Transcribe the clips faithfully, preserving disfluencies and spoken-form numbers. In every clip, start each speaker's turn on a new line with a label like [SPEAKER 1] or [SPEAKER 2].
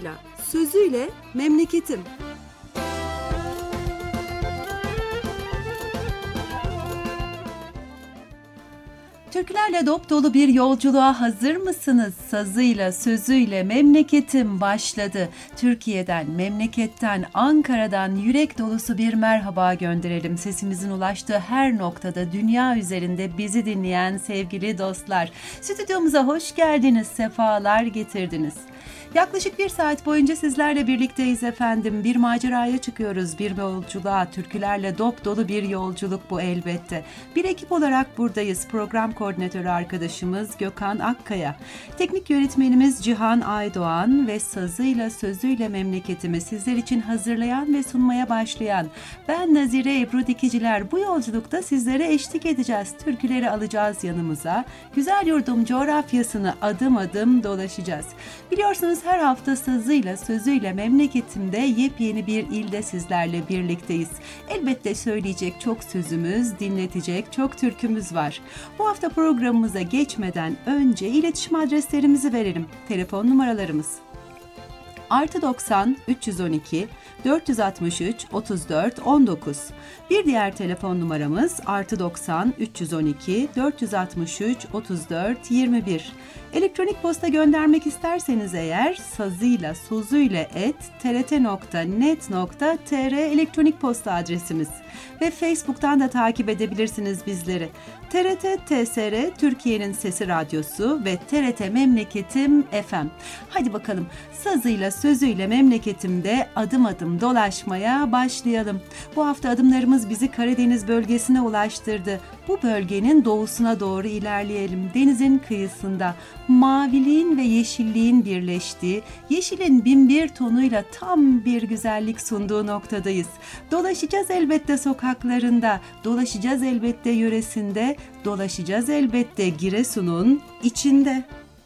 [SPEAKER 1] sazıyla, sözüyle memleketim.
[SPEAKER 2] Türkülerle dop dolu bir yolculuğa hazır mısınız? Sazıyla, sözüyle memleketim başladı. Türkiye'den, memleketten, Ankara'dan yürek dolusu bir merhaba gönderelim. Sesimizin ulaştığı her noktada, dünya üzerinde bizi dinleyen sevgili dostlar. Stüdyomuza hoş geldiniz, sefalar getirdiniz. Yaklaşık bir saat boyunca sizlerle birlikteyiz efendim. Bir maceraya çıkıyoruz, bir yolculuğa. Türkülerle dop dolu bir yolculuk bu elbette. Bir ekip olarak buradayız. Program koordinatörü arkadaşımız Gökhan Akkaya. Teknik yönetmenimiz Cihan Aydoğan ve sazıyla sözüyle memleketimi sizler için hazırlayan ve sunmaya başlayan ben Nazire Ebru Dikiciler. Bu yolculukta sizlere eşlik edeceğiz. Türküleri alacağız yanımıza. Güzel yurdum coğrafyasını adım adım dolaşacağız. Biliyorsunuz her hafta sazıyla, sözüyle memleketimde yepyeni bir ilde sizlerle birlikteyiz. Elbette söyleyecek çok sözümüz, dinletecek çok türkümüz var. Bu hafta programımıza geçmeden önce iletişim adreslerimizi verelim. Telefon numaralarımız artı doksan üç yüz on iki dört yüz altmış üç otuz dört on dokuz. Bir diğer telefon numaramız artı doksan üç yüz on iki dört yüz altmış üç otuz dört yirmi bir. Elektronik posta göndermek isterseniz eğer sazıyla sözüyle et trt nokta net nokta tr elektronik posta adresimiz. Ve Facebook'tan da takip edebilirsiniz bizleri. T R T T S R Türkiye'nin Sesi Radyosu ve T R T Memleketim F M. Hadi bakalım sazıyla sözüyle memleketimde adım adım dolaşmaya başlayalım. Bu hafta adımlarımız bizi Karadeniz bölgesine ulaştırdı. Bu bölgenin doğusuna doğru ilerleyelim. Denizin kıyısında maviliğin ve yeşilliğin birleştiği, yeşilin binbir tonuyla tam bir güzellik sunduğu noktadayız. Dolaşacağız elbette sokaklarında, dolaşacağız elbette yöresinde, dolaşacağız elbette Giresun'un içinde.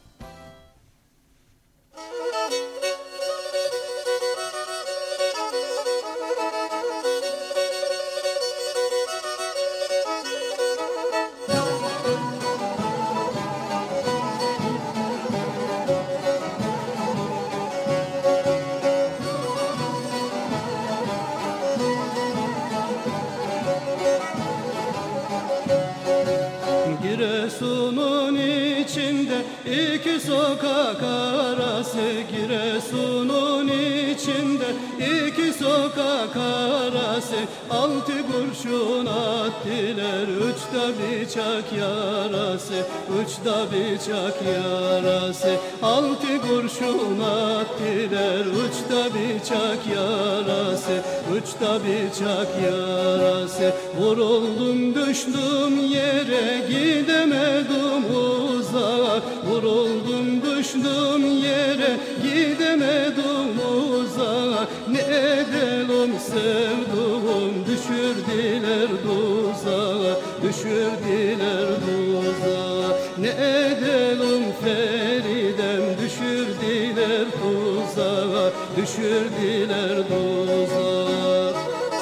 [SPEAKER 3] Giresun'un içinde iki sokak arası, Giresun'un içinde iki sokak arası, altı kurşun attılar, üçte bıçak yarası, üçte bıçak yarası, altı kurşun attılar, üçte bıçak yarası, üçte bıçak yarası. Vuruldum düştüm yere, gidemedim uzak, vuruldum düştüm yere, gidemedim uzak. Ne edelim sevduğum, düşürdüler tuzağa, düşürdüler tuzağa. Ne edelim Feridem, düşürdüler tuzağa, düşürdüler tuzağa.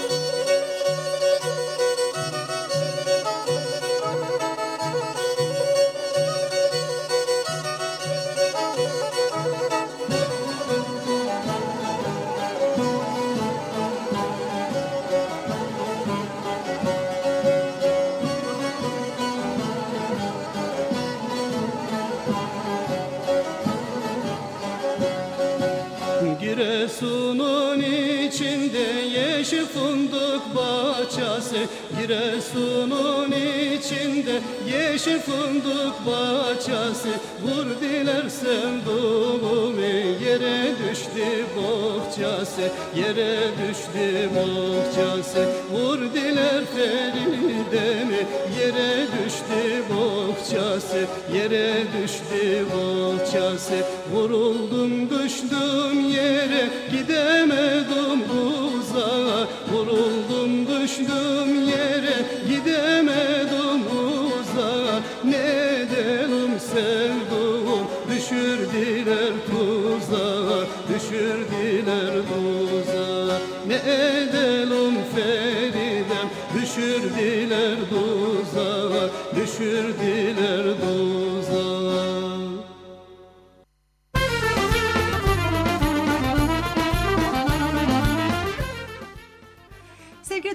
[SPEAKER 3] Giresun'un içinde yeşil fındık bahçesi, Giresun'un içinde yeşil fındık bahçesi. Vurdiler sevduğumu, yere düştü bohçası, yere düştü bohçası. Vurdiler Feride'mi, yere düştü bohçası, yere düştü bohçası. Vuruldum düştüm yere, gidemedim uzağa, vuruldum düştüm yere, gidemedim uzağa. Ne edelim sevduğum, düşürdüler tuzağa, düşürdüler tuzağa. Ne edelim Feridem, düşürdüler tuzağa, düşürdüler tuzağa.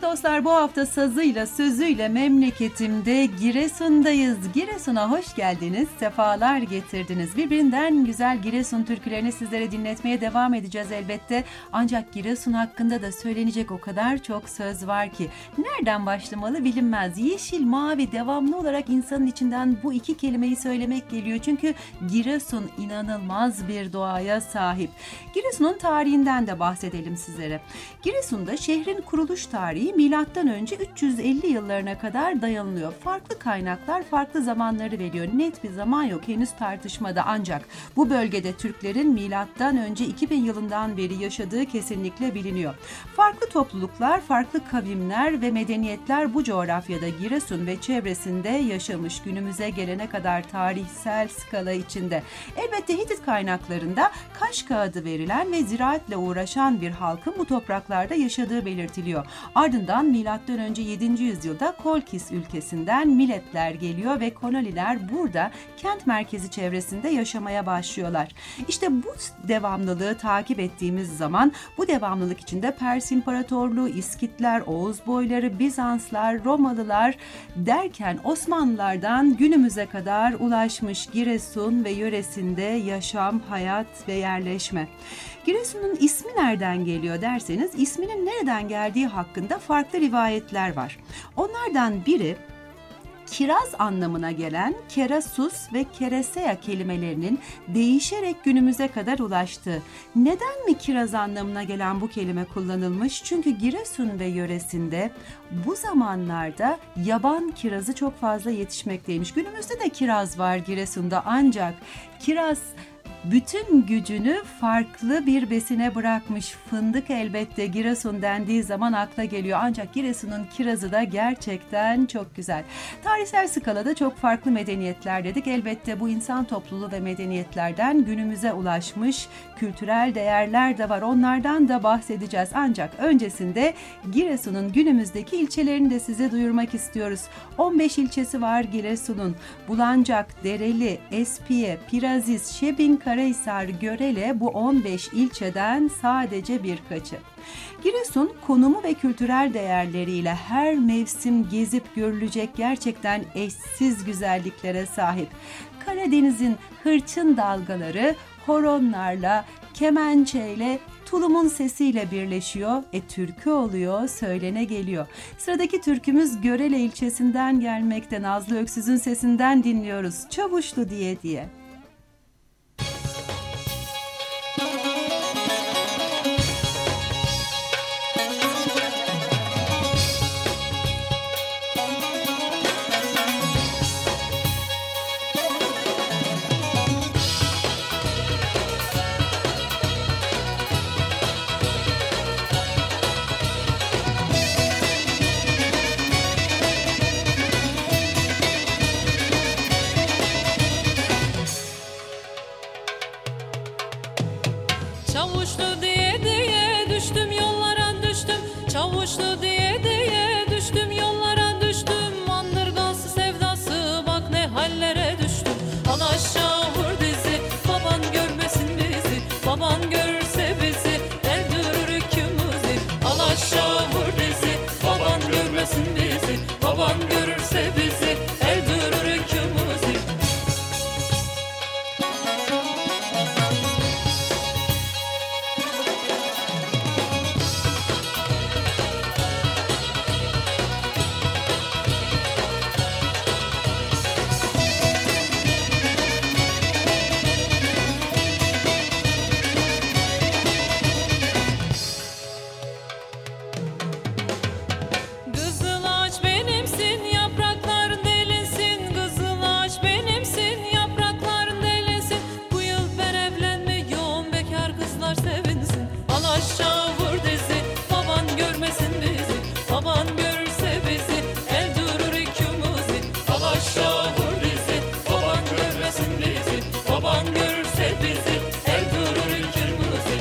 [SPEAKER 2] dostlar, bu hafta sazıyla sözüyle memleketimde Giresun'dayız. Giresun'a hoş geldiniz, sefalar getirdiniz. Birbirinden güzel Giresun türkülerini sizlere dinletmeye devam edeceğiz elbette. Ancak Giresun hakkında da söylenecek o kadar çok söz var ki nereden başlamalı bilinmez. Yeşil, mavi, devamlı olarak insanın içinden bu iki kelimeyi söylemek geliyor. Çünkü Giresun inanılmaz bir doğaya sahip. Giresun'un tarihinden de bahsedelim sizlere. Giresun'da şehrin kuruluş tarihi milattan önce üç yüz elli yıllarına kadar dayanılıyor. Farklı kaynaklar farklı zamanları veriyor. Net bir zaman yok, henüz tartışmada, ancak bu bölgede Türklerin milattan önce iki bin yılından beri yaşadığı kesinlikle biliniyor. Farklı topluluklar, farklı kavimler ve medeniyetler bu coğrafyada Giresun ve çevresinde yaşamış, günümüze gelene kadar tarihsel skala içinde. Elbette Hitit kaynaklarında Kaşka adı verilen ve ziraatle uğraşan bir halkın bu topraklarda yaşadığı belirtiliyor. Ardından milattan önce yedinci yüzyılda Kolkis ülkesinden milletler geliyor ve koloniler burada kent merkezi çevresinde yaşamaya başlıyorlar. İşte bu devamlılığı takip ettiğimiz zaman bu devamlılık içinde Pers İmparatorluğu, İskitler, Oğuz boyları, Bizanslar, Romalılar derken Osmanlılardan günümüze kadar ulaşmış Giresun ve yöresinde yaşam, hayat ve yerleşme. Giresun'un ismi nereden geliyor derseniz, isminin nereden geldiği hakkında farklı rivayetler var. Onlardan biri kiraz anlamına gelen kerasus ve kereseya kelimelerinin değişerek günümüze kadar ulaştığı. Neden mi kiraz anlamına gelen bu kelime kullanılmış? Çünkü Giresun ve yöresinde bu zamanlarda yaban kirazı çok fazla yetişmekteymiş. Günümüzde de kiraz var Giresun'da, ancak kiraz bütün gücünü farklı bir besine bırakmış. Fındık elbette Giresun dendiği zaman akla geliyor. Ancak Giresun'un kirazı da gerçekten çok güzel. Tarihsel skalada çok farklı medeniyetler dedik. Elbette bu insan topluluğu ve medeniyetlerden günümüze ulaşmış kültürel değerler de var. Onlardan da bahsedeceğiz. Ancak öncesinde Giresun'un günümüzdeki ilçelerini de size duyurmak istiyoruz. on beş ilçesi var Giresun'un. Bulancak, Dereli, Espiye, Piraziz, Şebin, Karahisar, Görele bu on beş ilçeden sadece birkaçı. Giresun konumu ve kültürel değerleriyle her mevsim gezip görülecek gerçekten eşsiz güzelliklere sahip. Karadeniz'in hırçın dalgaları horonlarla, kemençeyle, tulumun sesiyle birleşiyor, e türkü oluyor, söylene geliyor. Sıradaki türkümüz Görele ilçesinden gelmekte. Nazlı Öksüz'ün sesinden dinliyoruz. Çavuşlu diye diye.
[SPEAKER 4] Çavuşlu diye diye düştüm yollara düştüm. Çavuşlu diye diye düştüm yollara düştüm. Mandırgası sevdası bak ne hallere düştüm. Al aşağı vur dizi baban görmesin bizi. Baban görürse bizi öldürür ikimizi. Al aşağı vur dizi baban görmesin bizi. Baban görürse bizi öldürür ikimizi. Kızıl ağaç benimsin, yaprakların delinsin. Kızıl ağaç benimsin, yaprakların delinsin. Bu yıl ben evlenmiyorum, bekar kızlar sevinsin. Al aşağı vur dizi, baban görmesin bizi. Baban görürse bizi, el durur ikimizi. Al aşağı vur dizi, baban görmesin bizi. Baban görürse bizi, el durur ikimizi.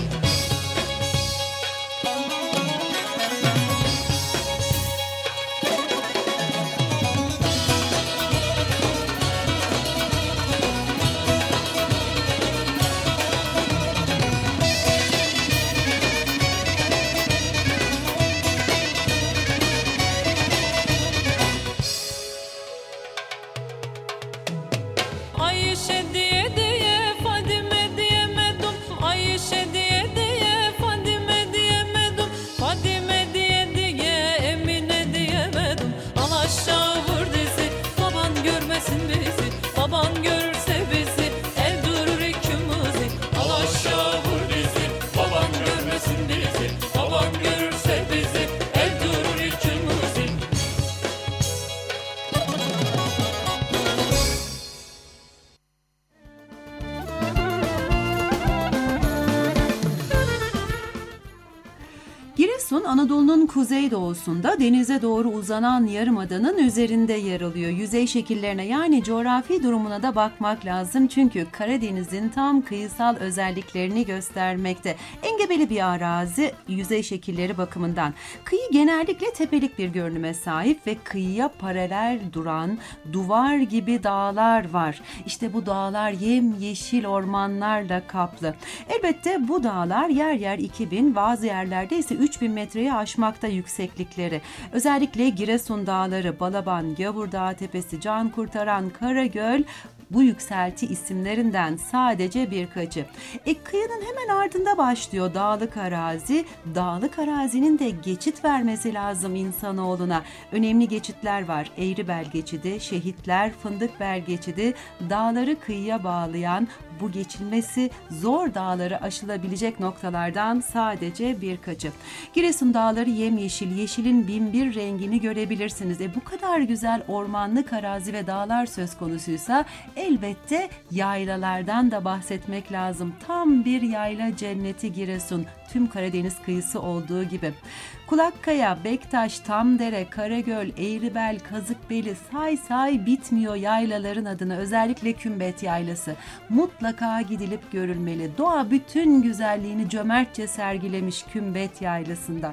[SPEAKER 2] Giresun, Anadolu'nun kuzeydoğusunda denize doğru uzanan yarımadanın üzerinde yer alıyor. Yüzey şekillerine yani coğrafi durumuna da bakmak lazım çünkü Karadeniz'in tam kıyısal özelliklerini göstermekte. Engebeli bir arazi yüzey şekilleri bakımından. Kıyı genellikle tepelik bir görünüme sahip ve kıyıya paralel duran duvar gibi dağlar var. İşte bu dağlar yemyeşil ormanlarla kaplı. Elbette bu dağlar yer yer iki bin, bazı yerlerde ise üç bin metreyi aşmakta yükseklikleri. Özellikle Giresun Dağları, Balaban, Gavurdağ Tepesi, Cankurtaran, Karagöl bu yükselti isimlerinden sadece birkaçı. E, kıyının hemen ardında başlıyor dağlık arazi. Dağlık arazinin de geçit vermesi lazım insanoğluna. Önemli geçitler var. Eğribel geçidi, Şehitler, Fındıkbel geçidi, dağları kıyıya bağlayan, bu geçilmesi zor dağları aşılabilecek noktalardan sadece birkaçı. Giresun dağları yemyeşil, yeşilin binbir rengini görebilirsiniz. E bu kadar güzel ormanlık arazi ve dağlar söz konusuysa elbette yaylalardan da bahsetmek lazım. Tam bir yayla cenneti Giresun, tüm Karadeniz kıyısı olduğu gibi. Kulakkaya, Bektaş, Tamdere, Karagöl, Eğribel, Kazıkbeli say say bitmiyor yaylaların adını. Özellikle Kümbet Yaylası. Mutlaka gidilip görülmeli. Doğa bütün güzelliğini cömertçe sergilemiş Kümbet Yaylası'nda.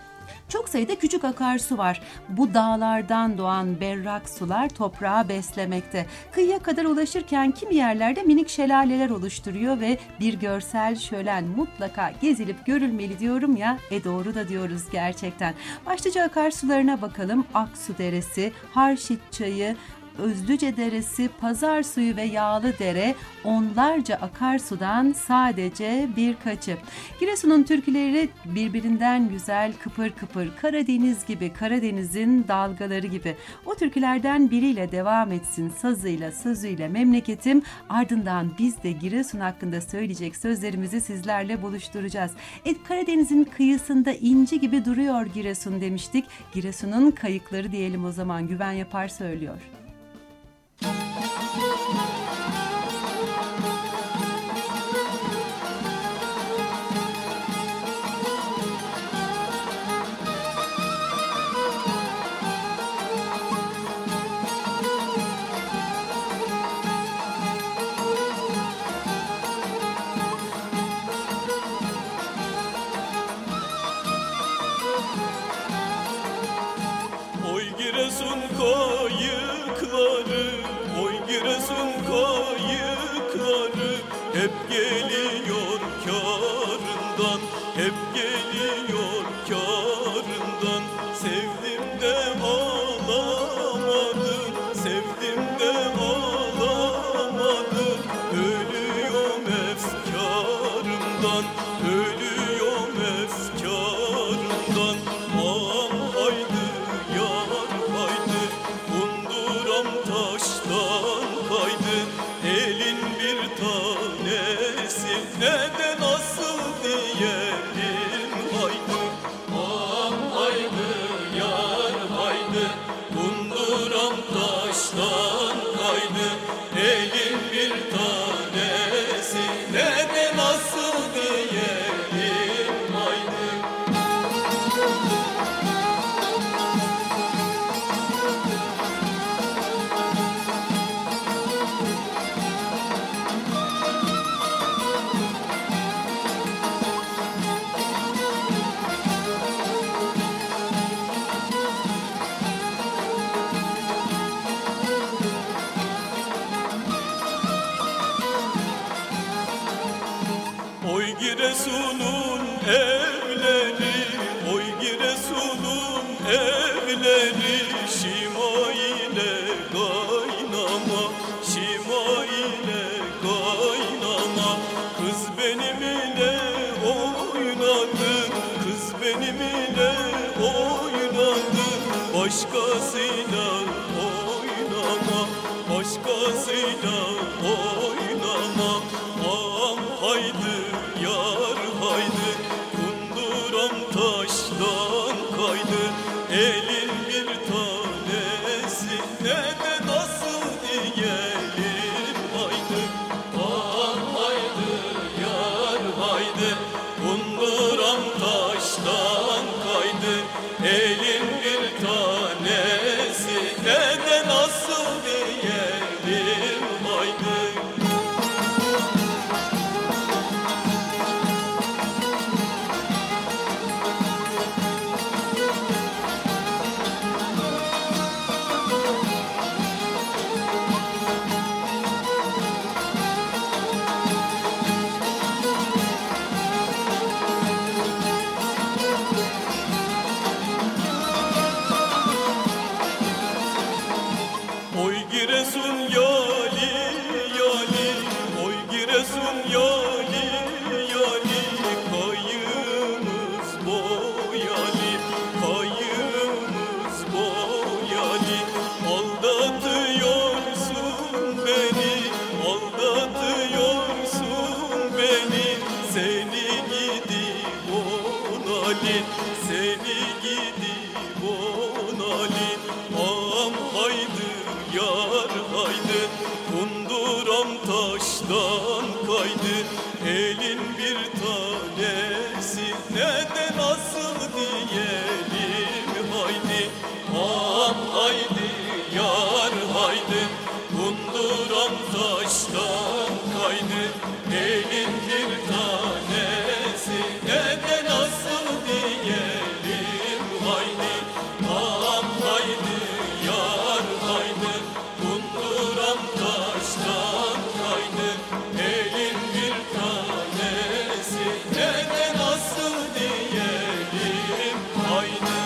[SPEAKER 2] Çok sayıda küçük akarsu var. Bu dağlardan doğan berrak sular toprağı beslemekte. Kıyıya kadar ulaşırken kimi yerlerde minik şelaleler oluşturuyor ve bir görsel şölen mutlaka gezilip görülmeli diyorum ya. E doğru da diyoruz gerçekten. Başlıca akarsularına bakalım. Aksu Deresi, Harşit Çayı, Özlüce Deresi, Pazar Suyu ve Yağlıdere onlarca akarsudan sadece birkaçı. Giresun'un türküleri birbirinden güzel, kıpır kıpır, Karadeniz gibi, Karadeniz'in dalgaları gibi. O türkülerden biriyle devam etsin, sazıyla, sözüyle memleketim. Ardından biz de Giresun hakkında söyleyecek sözlerimizi sizlerle buluşturacağız. Et Karadeniz'in kıyısında inci gibi duruyor Giresun demiştik. Giresun'un kayıkları diyelim o zaman. Güven Yapar söylüyor.
[SPEAKER 5] Oy Giresun kayıkları, oy Giresun kayıkları, hep geliyor kârından, hep geliyor kârından. Sevdim de ağlamadım, sevdim de ağlamadım. Ölüyorum efkarımdan, ölüyorum efkarımdan. Ağam haydi yar haydi, kunduram taştan kaydı. Elin bir tanesi neden nasıl diyelim haydi. Ağam haydi yar haydi, kunduram taştan kaydı. Elin bir tanesi neden nasıl diyelim haydi. Oy Giresun'un evleri, oy Giresun'un evleri, şima ile kaynama, şima ile kaynama. Kız benim ile oynadın, kız benim ile oynadın. Başkasıyla oynama, başkasıyla oynama. Ağam haydi yar haydi, kunduram taştan kaydı. Elin bir tanesi neden nasıl diyelim haydi. Ağam haydi yar haydi, kunduram taştan Ali, seni gidi bonali. Ağam haydi yar haydi, kunduram taştan kaydı. Elin bir tanesi neden asıl diyelim haydi. Ağam haydi yar haydi, kunduram taştan kaydı. Elin bir tanesi neden asıl diyelim haydi. Ağam haydi yar haydi, kunduram taştan kaydı. Elin bir tanesi neden asıl diyelim haydi.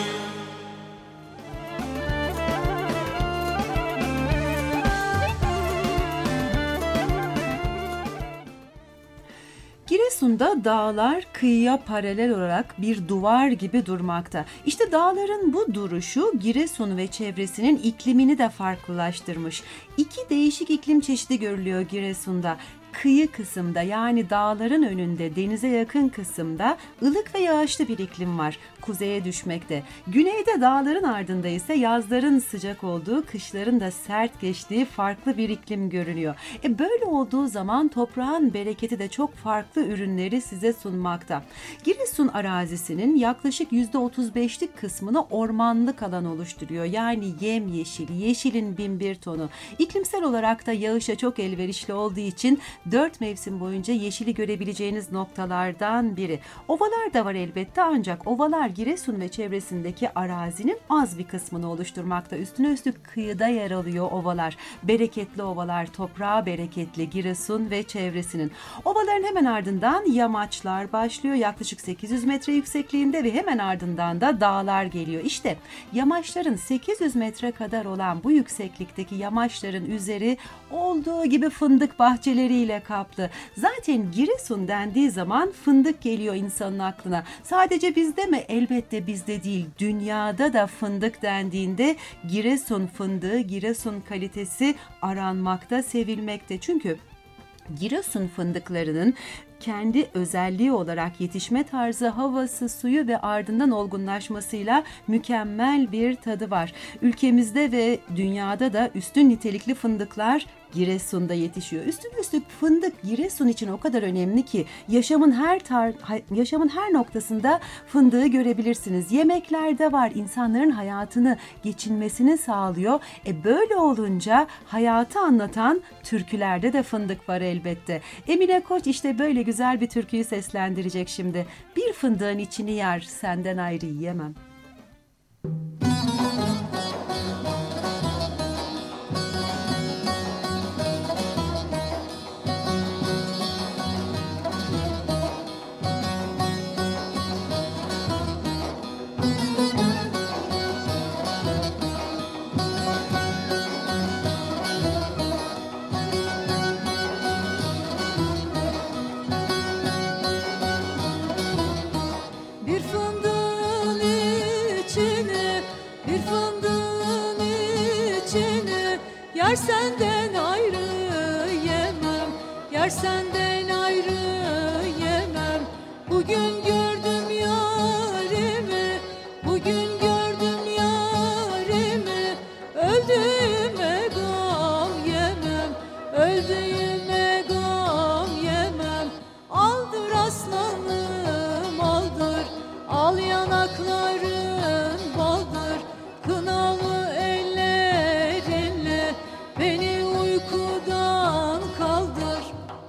[SPEAKER 2] Giresun'da dağlar kıyıya paralel olarak bir duvar gibi durmakta. İşte dağların bu duruşu Giresun ve çevresinin iklimini de farklılaştırmış. İki değişik iklim çeşidi görülüyor Giresun'da. Kıyı kısımda, yani dağların önünde denize yakın kısımda ılık ve yağışlı bir iklim var. Kuzeye düşmekte. Güneyde dağların ardında ise yazların sıcak olduğu, kışların da sert geçtiği farklı bir iklim görünüyor. E böyle olduğu zaman toprağın bereketi de çok farklı ürünleri size sunmakta. Giresun arazisinin yaklaşık yüzde otuz beşlik kısmını ormanlık alan oluşturuyor. Yani yemyeşil, yeşilin bin bir tonu. İklimsel olarak da yağışa çok elverişli olduğu için dört mevsim boyunca yeşili görebileceğiniz noktalardan biri. Ovalar da var elbette, ancak ovalar Giresun ve çevresindeki arazinin az bir kısmını oluşturmakta. Üstüne üstlük kıyıda yer alıyor ovalar. Bereketli ovalar, toprağı bereketli Giresun ve çevresinin. Ovaların hemen ardından yamaçlar başlıyor. Yaklaşık sekiz yüz metre yüksekliğinde ve hemen ardından da dağlar geliyor. İşte yamaçların sekiz yüz metre kadar olan bu yükseklikteki yamaçların üzeri olduğu gibi fındık bahçeleriyle kaplı. Zaten Giresun dendiği zaman fındık geliyor insanın aklına. Sadece bizde mi? Elbette bizde değil. Dünyada da fındık dendiğinde Giresun fındığı, Giresun kalitesi aranmakta, sevilmekte. Çünkü Giresun fındıklarının kendi özelliği olarak yetişme tarzı, havası, suyu ve ardından olgunlaşmasıyla mükemmel bir tadı var. Ülkemizde ve dünyada da üstün nitelikli fındıklar Giresun'da yetişiyor. Üstüne üstlük fındık Giresun için o kadar önemli ki yaşamın her tar- yaşamın her noktasında fındığı görebilirsiniz. Yemeklerde var, insanların hayatını, geçinmesini sağlıyor. E böyle olunca hayatı anlatan türkülerde de fındık var elbette. Emine Koç işte böyle güzel bir türküyü seslendirecek şimdi. Bir fındığın içini yer, senden ayrı yiyemem.
[SPEAKER 4] Yar senden ayrı yemem, yar senden ayrı yemem. Bugün gördüm yarimi, bugün gördüm yarimi. Öldüğüme gam yemem, öldüğüme gam yemem. Aldır aslanım aldır, al yanakların baldır. Kınalı ellerinle beni uykudan kaldır.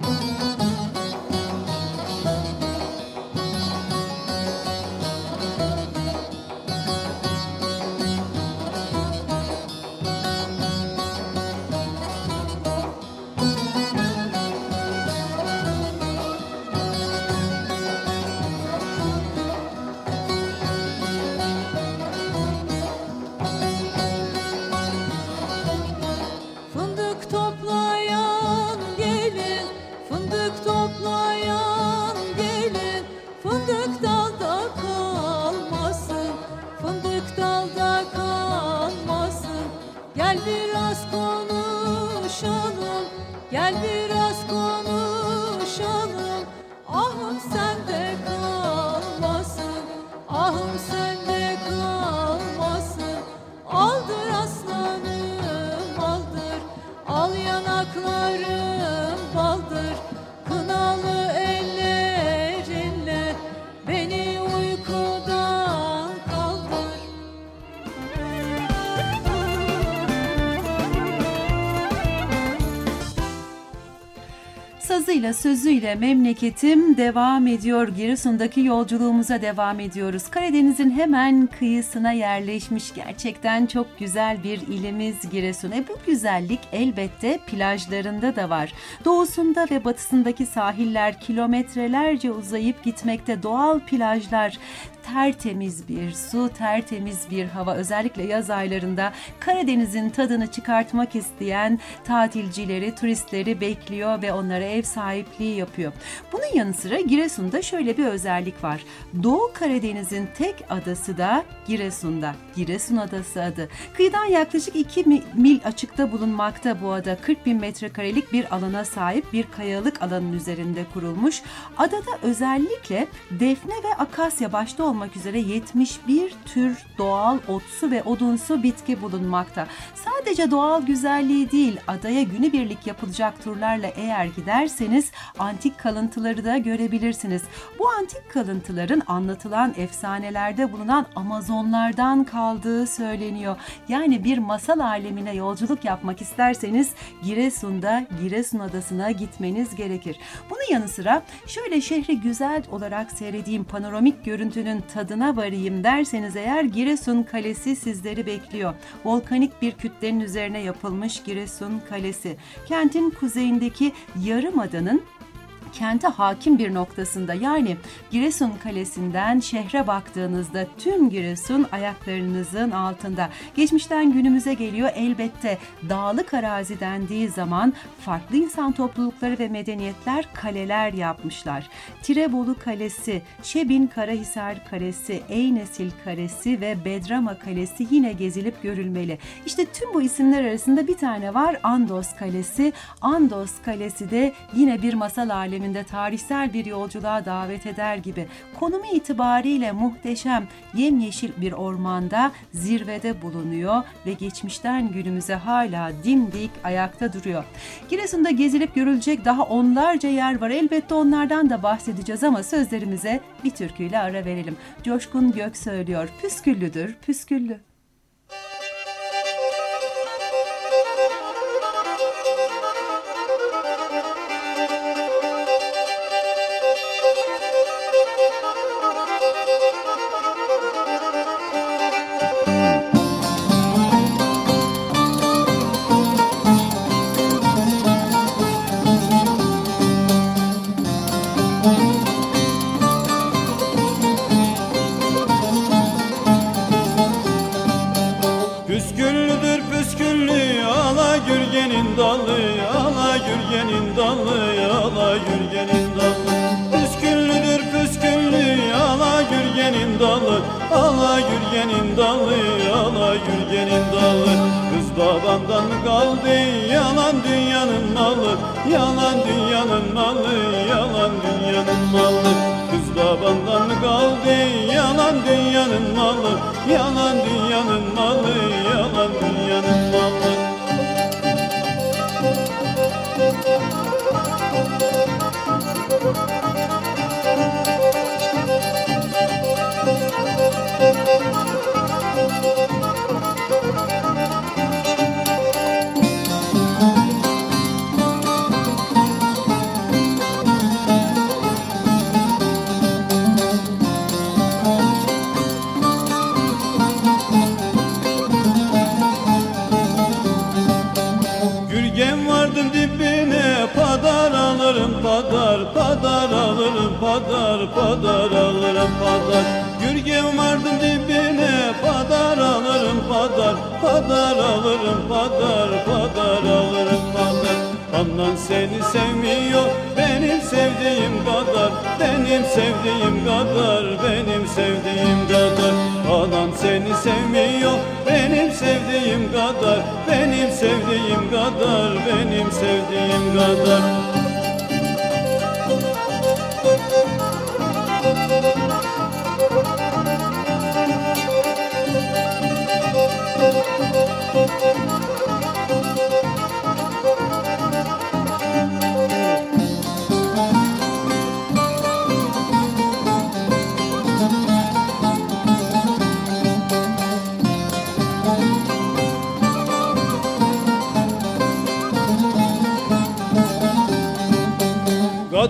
[SPEAKER 4] Fındık toplayan gelin, fındık toplayan gelin. Fındık dalda kalmasın, fındık dalda kalmasın. Gel biraz konuşalım, gel biraz konuşalım. Ahım sende kalmasın, beni uykudan kaldır.
[SPEAKER 2] Sazıyla sözüyle memleketim devam ediyor. Giresun'daki yolculuğumuza devam ediyoruz. Karadeniz'in hemen kıyısına yerleşmiş gerçekten çok güzel bir ilimiz Giresun. E bu güzellik elbette plajlarında da var. Doğusunda ve batısındaki sahiller kilometrelerce uzayıp gitmekte, doğal plajlar, tertemiz bir su, tertemiz bir hava. Özellikle yaz aylarında Karadeniz'in tadını çıkartmak isteyen tatilcileri, turistleri bekliyor ve onlara ev sahipliği yapıyor. Bunun yanı sıra Giresun'da şöyle bir özellik var. Doğu Karadeniz'in tek adası da Giresun'da. Giresun Adası adı. Kıyıdan yaklaşık iki mil açıkta bulunmakta bu ada. kırk bin metrekarelik bir alana sahip bir kayalık alanın üzerinde kurulmuş. Adada özellikle defne ve akasya başta olmak üzere yetmiş bir tür doğal otsu ve odunsu bitki bulunmakta. Sadece doğal güzelliği değil, adaya günübirlik yapılacak turlarla eğer giderseniz antik kalıntıları da görebilirsiniz. Bu antik kalıntıların anlatılan efsanelerde bulunan Amazonlardan kaldığı söyleniyor. Yani bir masal alemine yolculuk yapmak isterseniz Giresun'da Giresun Adası'na gitmeniz gerekir. Bunun yanı sıra şöyle şehri güzel olarak seyredeyim, panoramik görüntünün tadına varayım derseniz eğer Giresun Kalesi sizleri bekliyor. Volkanik bir kütlenin üzerine yapılmış Giresun Kalesi. Kentin kuzeyindeki yarımadanın kente hakim bir noktasında, yani Giresun Kalesi'nden şehre baktığınızda tüm Giresun ayaklarınızın altında. Geçmişten günümüze geliyor elbette. Dağlık arazi dendiği zaman farklı insan toplulukları ve medeniyetler kaleler yapmışlar. Tirebolu Kalesi, Şebin Karahisar Kalesi, Eynesil Kalesi ve Bedrama Kalesi yine gezilip görülmeli. İşte tüm bu isimler arasında bir tane var, Andos Kalesi. Andos Kalesi de yine bir masal alemi, tarihsel bir yolculuğa davet eder gibi. Konumu itibariyle muhteşem, yemyeşil bir ormanda zirvede bulunuyor ve geçmişten günümüze hala dimdik ayakta duruyor. Giresun'da gezilip görülecek daha onlarca yer var. Elbette onlardan da bahsedeceğiz ama sözlerimize bir türküyle ara verelim. Coşkun Gök söylüyor. Püsküllüdür, püsküllü.
[SPEAKER 3] Püsküllüdür püsküllü ala gürgenin dalı, ala gürgenin dalı, ala gürgenin dalı. Püsküllüdür püsküllü ala gürgenin dalı, ala gürgenin dalı, ala gürgenin dalı. Kız babandan mı kaldı yalan dünyanın malı, yalan dünyanın malı, yalan dünyanın malı. Kız babandan mı kaldı yalan dünyanın malı, yalan dünyanın malı, yalan dünyanın malı. Padar, padar alırım, padar, padar alırım, padar. Gürgen vardım dibine, padar alırım, padar, padar alırım, padar, padar alırım, padar. Anan seni sevmiyor, benim sevdiğim kadar, benim sevdiğim kadar, benim sevdiğim kadar. Anan seni sevmiyor, benim sevdiğim kadar, benim sevdiğim kadar, benim sevdiğim kadar.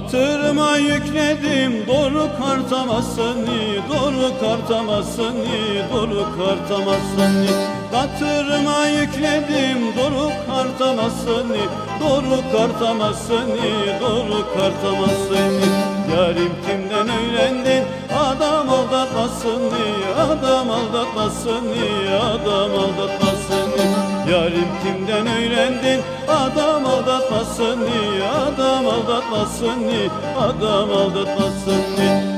[SPEAKER 3] Hatırıma yükledim doğru kartamasını, doğru kartamasını, doğru kartamasını. Hatırıma yükledim doğru kartamasını, doğru kartamasını, doğru kartamasını. Yarim kimden öğrendin adam aldatmasını, adam aldatmasını, adam aldatmasını. Yarim kimden öğrendin adam aldatmasını, adam aldatmasını, adam aldatmasını.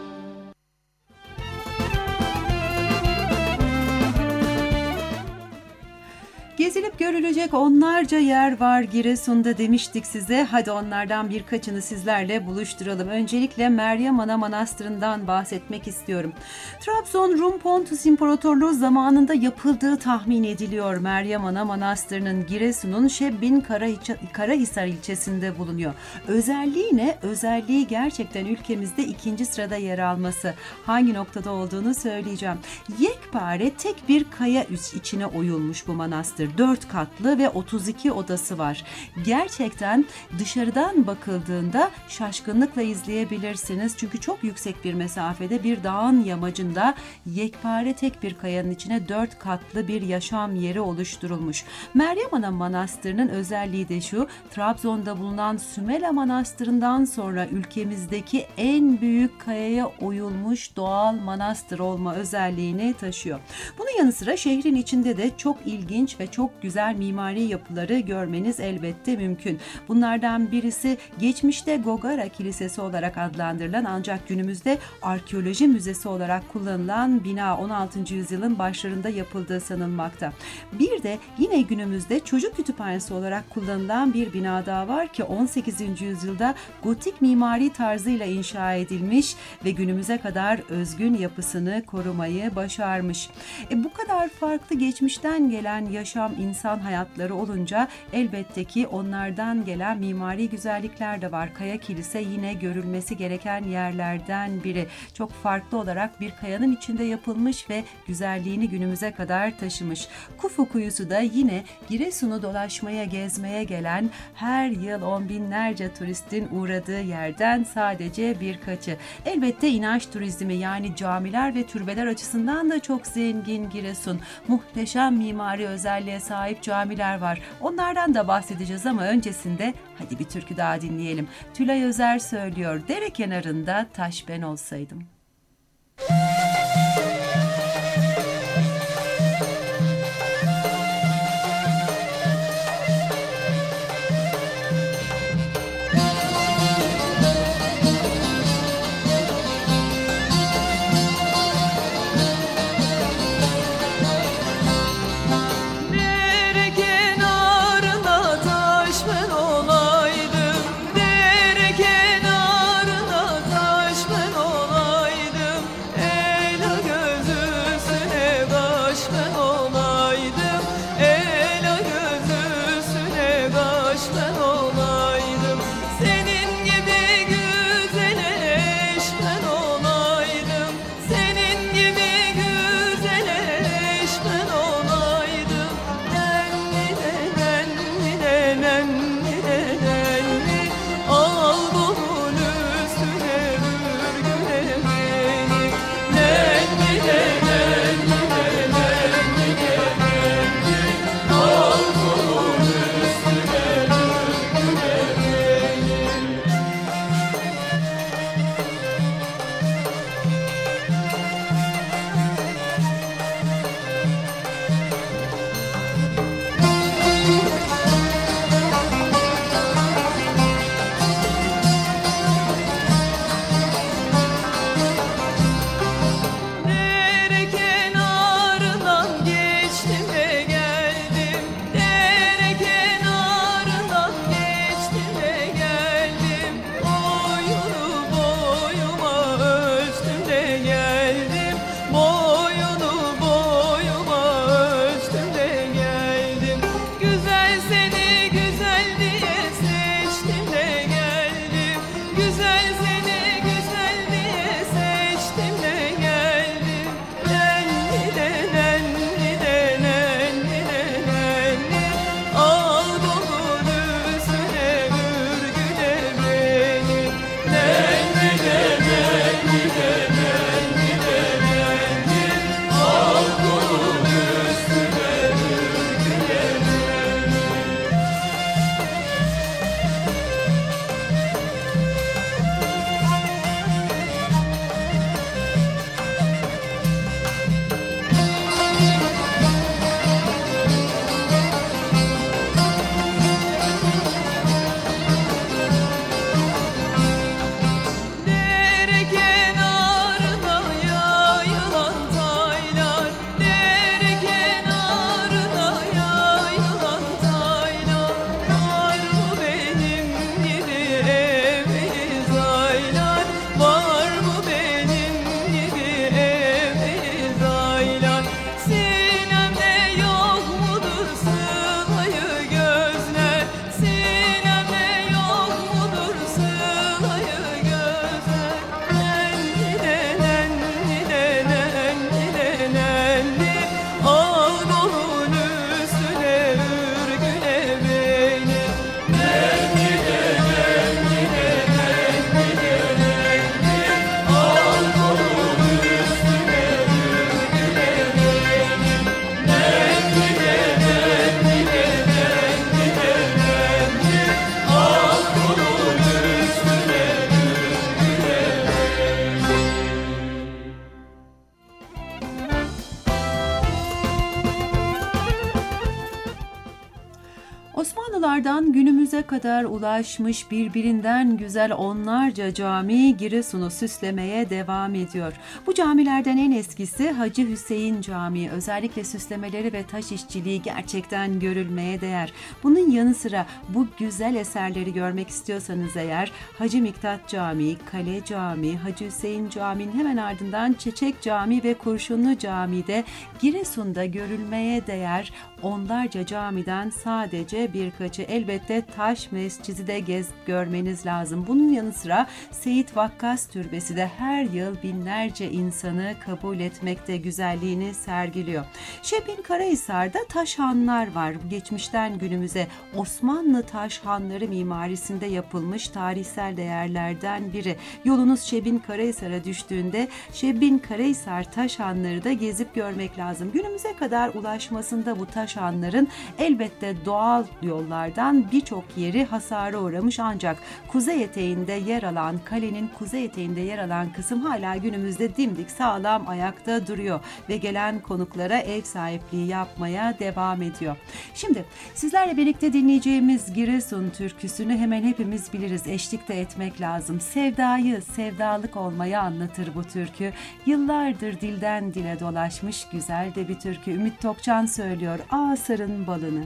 [SPEAKER 2] Gezilip görülecek onlarca yer var Giresun'da demiştik size. Hadi onlardan birkaçını sizlerle buluşturalım. Öncelikle Meryem Ana Manastırı'ndan bahsetmek istiyorum. Trabzon Rum Pontus İmparatorluğu zamanında yapıldığı tahmin ediliyor. Meryem Ana Manastırı'nın Giresun'un Şebbin Karahisar ilçesinde bulunuyor. Özelliği ne? Özelliği gerçekten ülkemizde ikinci sırada yer alması. Hangi noktada olduğunu söyleyeceğim. Yekpare tek bir kaya içine oyulmuş bu manastır. dört katlı ve otuz iki odası var. Gerçekten dışarıdan bakıldığında şaşkınlıkla izleyebilirsiniz. Çünkü çok yüksek bir mesafede bir dağın yamacında yekpare tek bir kayanın içine dört katlı bir yaşam yeri oluşturulmuş. Meryem Ana Manastırı'nın özelliği de şu: Trabzon'da bulunan Sümela Manastırı'ndan sonra ülkemizdeki en büyük kayaya oyulmuş doğal manastır olma özelliğini taşıyor. Bunun yanı sıra şehrin içinde de çok ilginç ve çok güzel mimari yapıları görmeniz elbette mümkün. Bunlardan birisi geçmişte Gogara Kilisesi olarak adlandırılan ancak günümüzde arkeoloji müzesi olarak kullanılan bina on altıncı yüzyılın başlarında yapıldığı sanılmakta. Bir de yine günümüzde çocuk kütüphanesi olarak kullanılan bir bina daha var ki on sekizinci yüzyılda gotik mimari tarzıyla inşa edilmiş ve günümüze kadar özgün yapısını korumayı başarmış. E, bu kadar farklı geçmişten gelen yaşam, insan hayatları olunca elbette ki onlardan gelen mimari güzellikler de var. Kaya Kilise yine görülmesi gereken yerlerden biri. Çok farklı olarak bir kayanın içinde yapılmış ve güzelliğini günümüze kadar taşımış. Kufu Kuyusu da yine Giresun'u dolaşmaya, gezmeye gelen her yıl on binlerce turistin uğradığı yerden sadece birkaçı. Elbette inanç turizmi, yani camiler ve türbeler açısından da çok zengin Giresun. Muhteşem mimari özelliğe sahip camiler var. Onlardan da bahsedeceğiz ama öncesinde hadi bir türkü daha dinleyelim. Tülay Özer söylüyor: dere kenarında taş ben olsaydım.
[SPEAKER 4] Olaydım, dere kenarına taş ben olaydım.
[SPEAKER 2] Osmanlılardan günümüze kadar ulaşmış birbirinden güzel onlarca cami Giresun'u süslemeye devam ediyor. Bu camilerden en eskisi Hacı Hüseyin Camii. Özellikle süslemeleri ve taş işçiliği gerçekten görülmeye değer. Bunun yanı sıra bu güzel eserleri görmek istiyorsanız eğer Hacı Miktat Camii, Kale Camii, Hacı Hüseyin Camii'nin hemen ardından Çiçek Camii ve Kurşunlu Camii'de Giresun'da görülmeye değer onlarca camiden sadece birkaçı. Elbette Taş Mescidi de gezip görmeniz lazım. Bunun yanı sıra Seyit Vakkas Türbesi de her yıl binlerce insanı kabul etmekte, güzelliğini sergiliyor. Şebin Karahisar'da taşhanlar var. Geçmişten günümüze Osmanlı taşhanları mimarisinde yapılmış tarihsel değerlerden biri. Yolunuz Şebin Karahisar'a düştüğünde Şebin Karahisar taşhanları da gezip görmek lazım. Günümüze kadar ulaşmasında bu taşhanların elbette doğal yollardan birçok yeri hasara uğramış, ancak kuzey eteğinde yer alan, kalenin kuzey eteğinde yer alan kısım hala günümüzde dimdik sağlam ayakta duruyor ve gelen konuklara ev sahipliği yapmaya devam ediyor. Şimdi sizlerle birlikte dinleyeceğimiz Giresun türküsünü hemen hepimiz biliriz. Eşlik de etmek lazım. Sevdayı, sevdalık olmayı anlatır bu türkü. Yıllardır dilden dile dolaşmış güzel de bir türkü. Ümit Tokcan söylüyor. Asar'ın balını.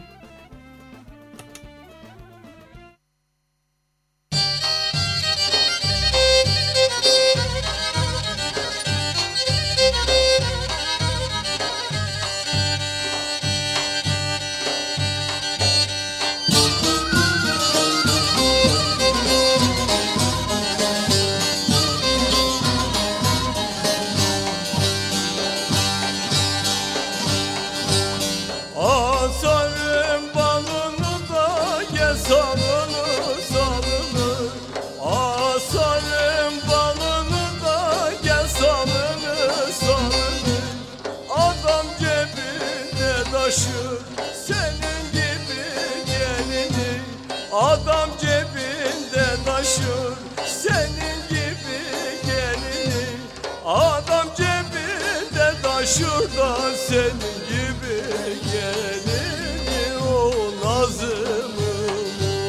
[SPEAKER 5] Adam cebinde taşır senin gibi gelini. Adam cebinde taşır da senin gibi gelini. O Nazım'ım.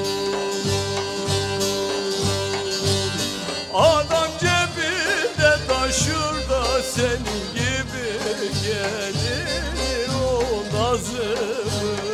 [SPEAKER 5] Adam cebinde taşır da senin gibi gelini. O Nazım'ım.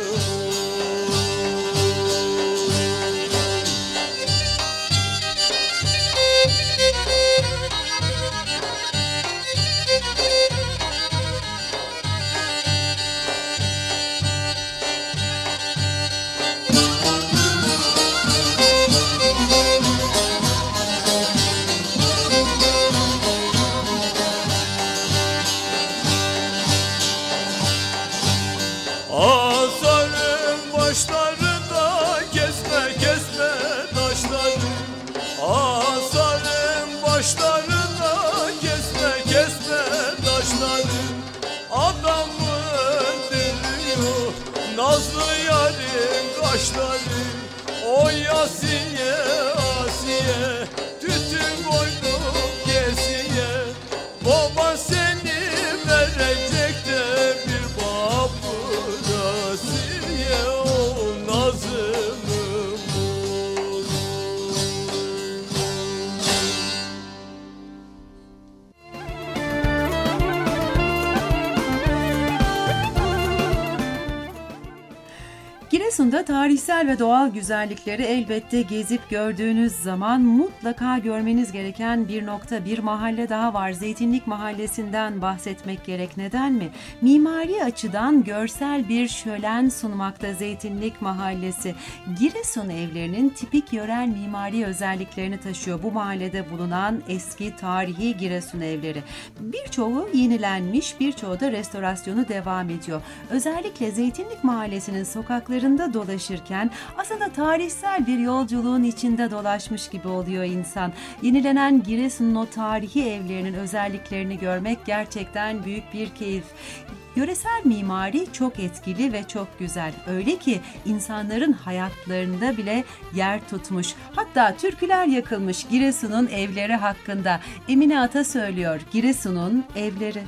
[SPEAKER 5] Asarın başlarında kesme kesme taşları. Asarın başlarında kesme kesme taşları. Adamı öldürüyor nazlı yarın kaşları. Oy Asiye Asiye tütün koydum kesiye. Baban seni verecek de bir babur Asiye. O Nazım'ım.
[SPEAKER 2] Giresun'da tarihsel ve doğal güzellikleri elbette gezip gördüğünüz zaman mutlaka görmeniz gereken bir nokta, bir mahalle daha var. Zeytinlik Mahallesi'nden bahsetmek gerek. Neden mi? Mimari açıdan görsel bir şölen sunmakta Zeytinlik Mahallesi. Giresun evlerinin tipik yörel mimari özelliklerini taşıyor bu mahallede bulunan eski tarihi Giresun evleri. Birçoğu yenilenmiş, birçoğu da restorasyonu devam ediyor. Özellikle Zeytinlik Mahallesi'nin sokakları dolaşırken aslında tarihsel bir yolculuğun içinde dolaşmış gibi oluyor insan. Yenilenen Giresun'un o tarihi evlerinin özelliklerini görmek gerçekten büyük bir keyif. Yöresel mimari çok etkili ve çok güzel. Öyle ki insanların hayatlarında bile yer tutmuş. Hatta türküler yakılmış Giresun'un evleri hakkında. Emine Ata söylüyor, Giresun'un evleri.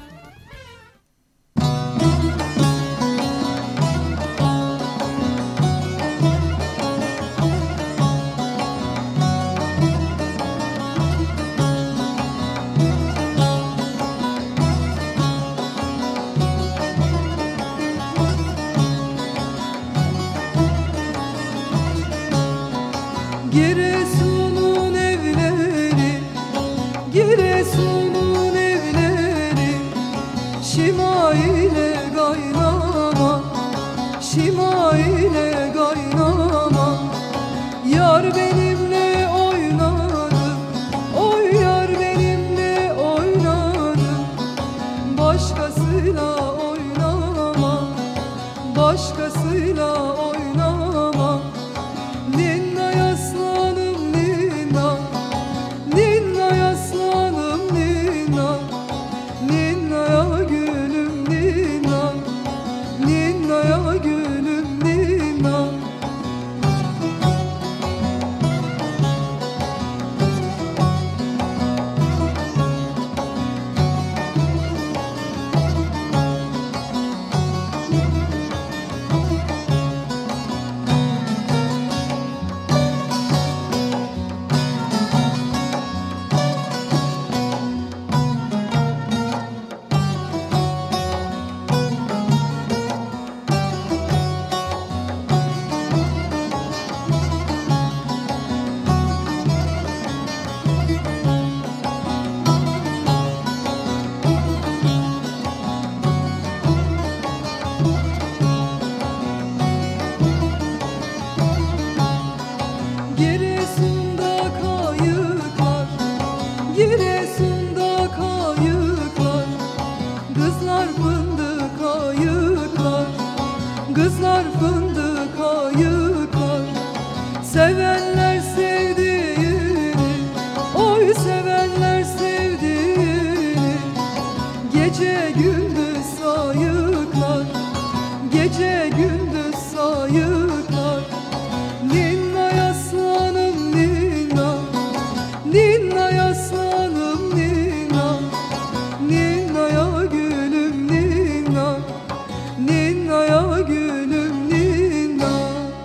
[SPEAKER 6] Gece gündüz sayıklar, gece gündüz sayıklar. Ninna yaslanım ninna, ninna yaslanım ninna, ninna ya gülüm ninna, ninna ya gülüm ninna.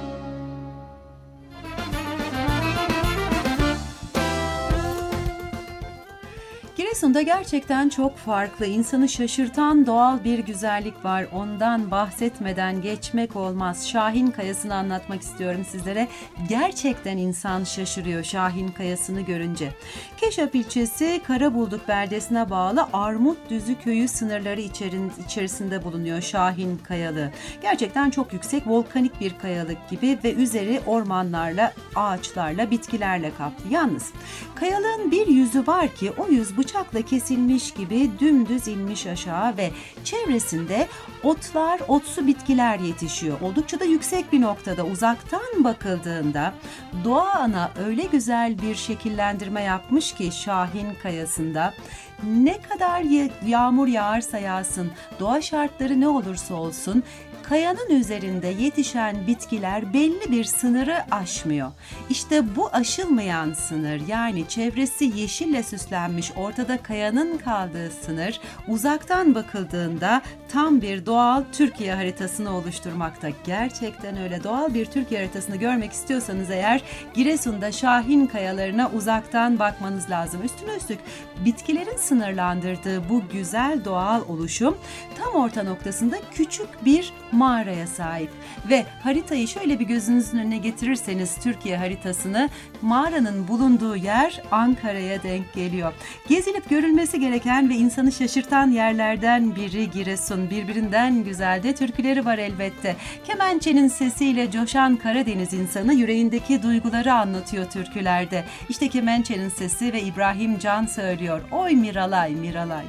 [SPEAKER 2] Giresun'da gerçekten çok farklı, insanı şaşırtan doğal bir güzellik var. Ondan bahsetmeden geçmek olmaz. Şahin Kayası'nı anlatmak istiyorum sizlere. Gerçekten insan şaşırıyor Şahin Kayası'nı görünce. Keşap ilçesi Karabulduk beldesine bağlı Armutdüzü köyü sınırları içerin, içerisinde bulunuyor Şahin Kayalığı. Gerçekten çok yüksek, volkanik bir kayalık gibi ve üzeri ormanlarla, ağaçlarla, bitkilerle kaplı. Yalnız kayalığın bir yüzü var ki o yüz bıçakla kesilmiş gibi dümdüz inmiş aşağı ve çevresinde otlar, otsu bitkiler yetişiyor. Oldukça da yüksek bir noktada. Uzaktan bakıldığında doğa ana öyle güzel bir şekillendirme yapmış ki Şahin Kayası'nda, ne kadar yağmur yağarsa yağsın, doğa şartları ne olursa olsun, kayanın üzerinde yetişen bitkiler belli bir sınırı aşmıyor. İşte bu aşılmayan sınır, yani çevresi yeşille süslenmiş ortada kayanın kaldığı sınır, uzaktan bakıldığında tam bir doğal Türkiye haritasını oluşturmakta. Gerçekten öyle. Doğal bir Türkiye haritasını görmek istiyorsanız eğer, Giresun'da Şahin Kayalarına uzaktan bakmanız lazım. Üstüne üstlük bitkilerin sınırlandırdığı bu güzel doğal oluşum tam orta noktasında küçük bir mağaraya sahip ve haritayı şöyle bir gözünüzün önüne getirirseniz, Türkiye haritasını, mağaranın bulunduğu yer Ankara'ya denk geliyor. Gezilip görülmesi gereken ve insanı şaşırtan yerlerden biri Giresun. Birbirinden güzel de türküleri var elbette. Kemençenin sesiyle coşan Karadeniz insanı yüreğindeki duyguları anlatıyor türkülerde. İşte kemençenin sesi ve İbrahim Can söylüyor. Oy Miralay Miralay.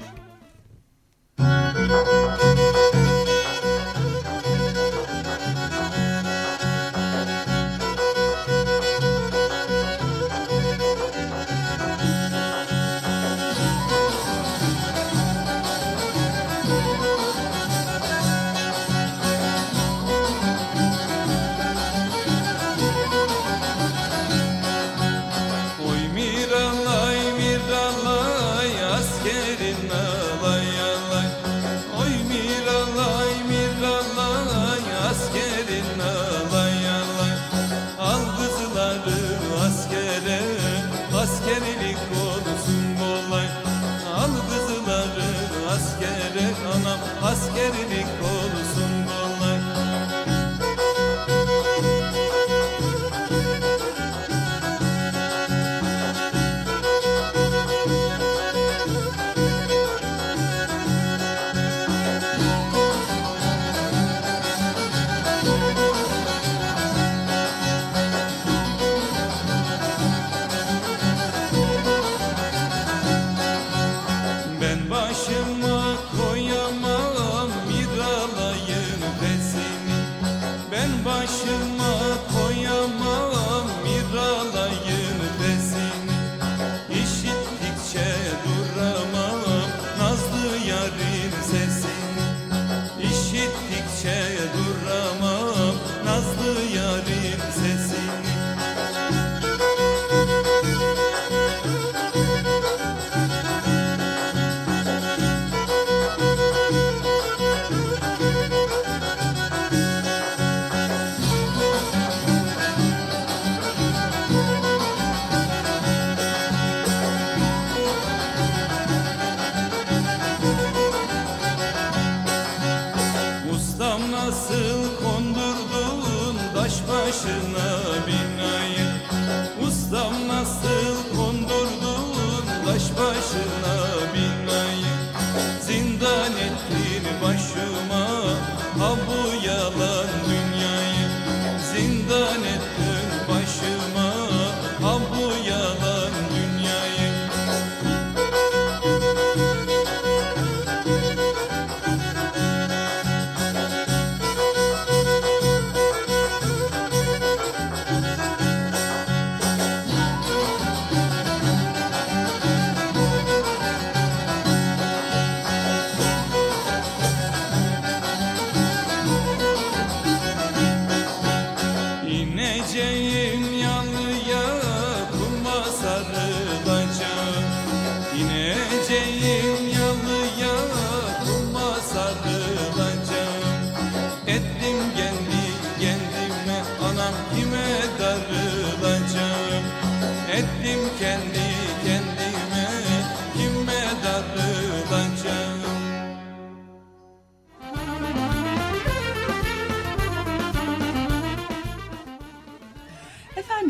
[SPEAKER 5] Oy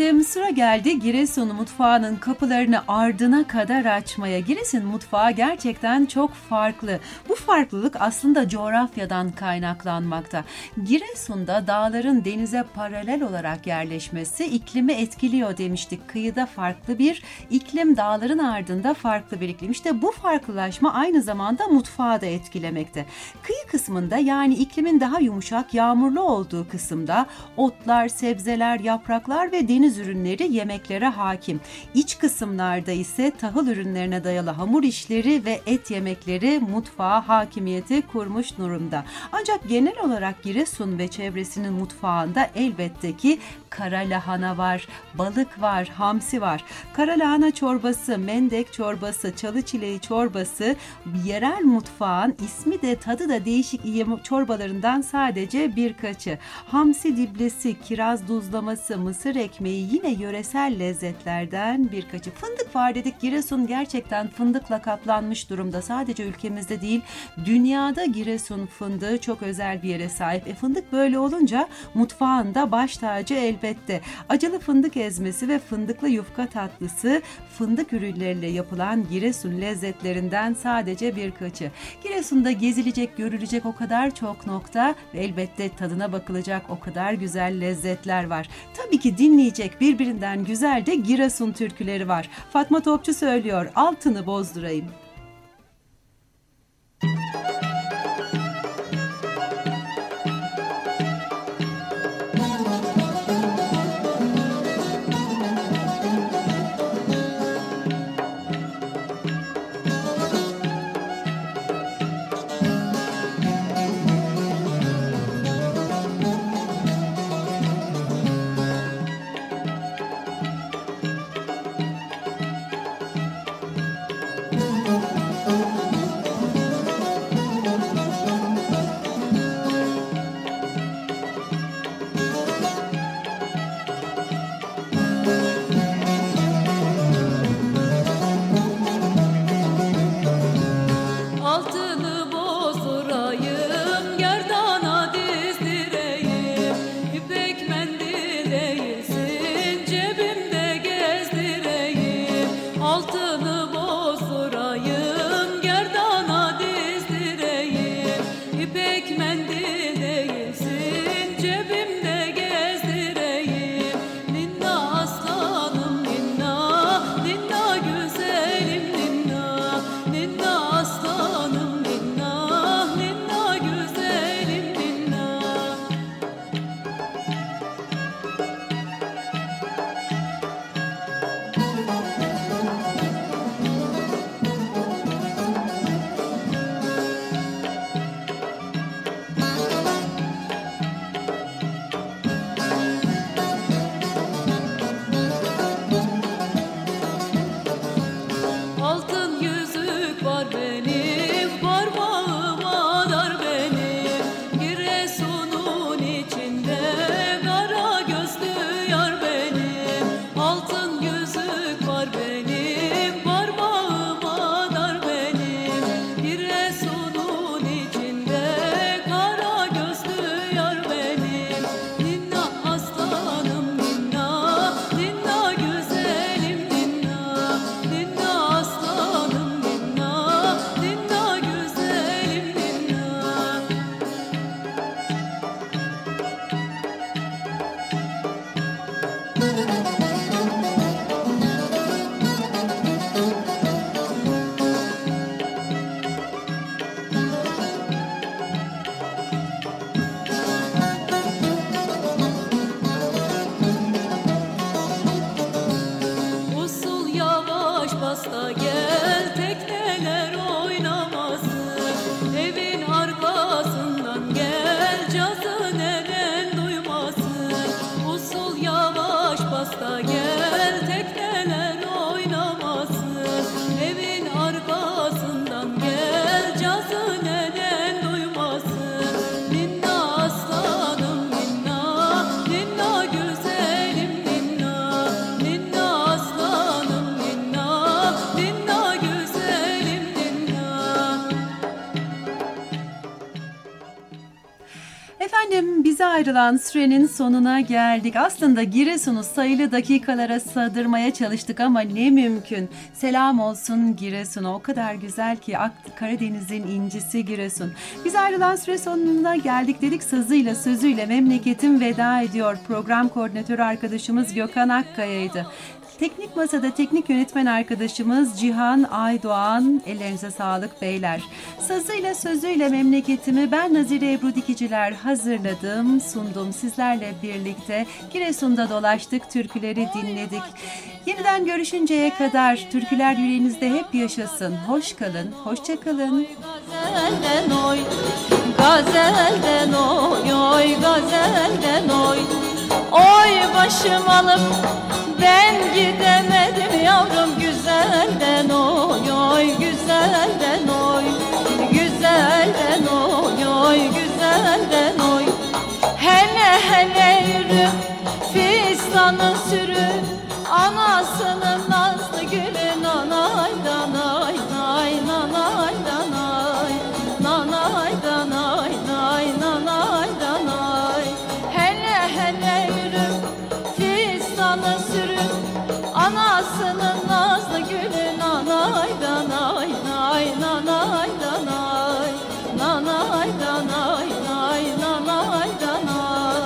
[SPEAKER 2] Efendim sıra geldi Giresun mutfağının kapılarını ardına kadar açmaya. Giresun mutfağı gerçekten çok farklı. Bu farklılık aslında coğrafyadan kaynaklanmakta. Giresun'da dağların denize paralel olarak yerleşmesi iklimi etkiliyor demiştik. Kıyıda farklı bir iklim, dağların ardında farklı bir iklim. İşte bu farklılaşma aynı zamanda mutfağı da etkilemekte. Kıyı kısmında, yani iklimin daha yumuşak, yağmurlu olduğu kısımda otlar, sebzeler, yapraklar ve deniz ürünleri yemeklere hakim. İç kısımlarda ise tahıl ürünlerine dayalı hamur işleri ve et yemekleri mutfağa hakimiyeti kurmuş durumda. Ancak genel olarak Giresun ve çevresinin mutfağında elbette ki kara lahana var, balık var, hamsi var. Kara lahana çorbası, mendek çorbası, çalı çileği çorbası yerel mutfağın ismi de tadı da değişik çorbalarından sadece birkaçı. Hamsi diblesi, kiraz duzlaması, mısır ekmeği yine yöresel lezzetlerden birkaçı. Fındık var dedik. Giresun gerçekten fındıkla kaplanmış durumda. Sadece ülkemizde değil, dünyada Giresun fındığı çok özel bir yere sahip. E fındık böyle olunca mutfağında baş tacı elbette. Acılı fındık ezmesi ve fındıklı yufka tatlısı fındık ürünleriyle yapılan Giresun lezzetlerinden sadece birkaçı. Giresun'da gezilecek, görülecek o kadar çok nokta ve elbette tadına bakılacak o kadar güzel lezzetler var. Tabii ki dinleyecek birbirinden güzel de Giresun türküleri var. Fatma Topçu söylüyor, altını bozdurayım. Efendim bize ayrılan sürenin sonuna geldik. Aslında Giresun'u sayılı dakikalara sığdırmaya çalıştık ama ne mümkün. Selam olsun Giresun'a. O kadar güzel ki Karadeniz'in incisi Giresun. Bize ayrılan süre sonuna geldik dedik. Sazıyla sözüyle memleketim veda ediyor. Program koordinatörü arkadaşımız Gökhan Akkaya'ydı. Teknik masada teknik yönetmen arkadaşımız Cihan Aydoğan. Ellerinize sağlık beyler. Sazıyla sözüyle memleketimi ben Nazire Ebru Dikiciler hazırladım, sundum. Sizlerle birlikte Giresun'da dolaştık, türküleri dinledik. Yeniden görüşünceye kadar türküler yüreğinizde hep yaşasın. Hoş kalın, hoşça kalın.
[SPEAKER 4] Gazelden oy, gazelden oy, oy gazelden oy. Oy başım alıp ben gidemedim yavrum güzelden oy, oy güzelden oy. Güzelden oy, oy güzelden oy. Hele hele yürü fistanı sürü, anasının nazlı gülü nanay danay nay nanay danay nanay danay nay nanay danay. Hele hele yürü fistanı sürü, anasının nazlı gülü nanay danay nay nanay danay nanay danay nay nanay danay.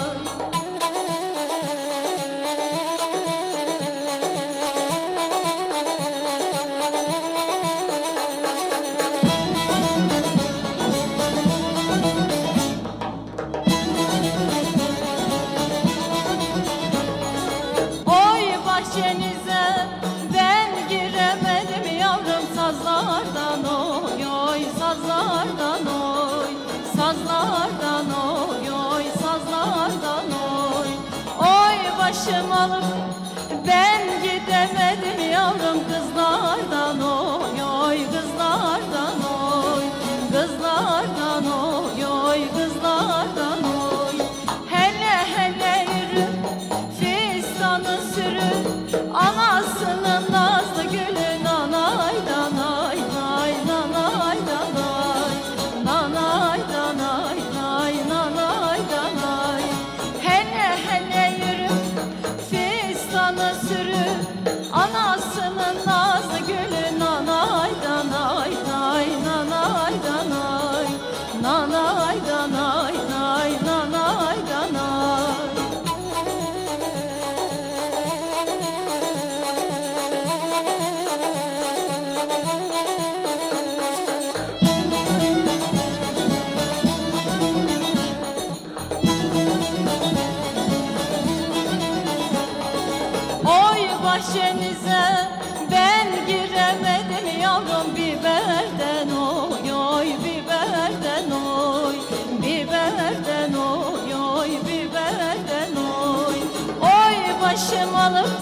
[SPEAKER 4] Bahçenize ben giremedim yavrum sazlardan oy, oy sazlardan oy, sazlardan oy, oy sazlardan oy. Oy başım alıp ben gidemedim yavrum kızlardan oy, oy kızlardan oy, kızlardan oy, oy kızlardan oy. Hele hele yürü fistanı sürü, anasının nazlı gülü nanay danay nay nanay danay nanay danay nay nanay danay. Hele hele yürü fistanı sürü, anasının nazlı gülü nanay danay nay nanay danay nanay danay nay nanay danay. Bahçenize ben giremedim yavrum biberden oy, oy biberden oy, biberden oy, oy biberden oy. Oy başım alıp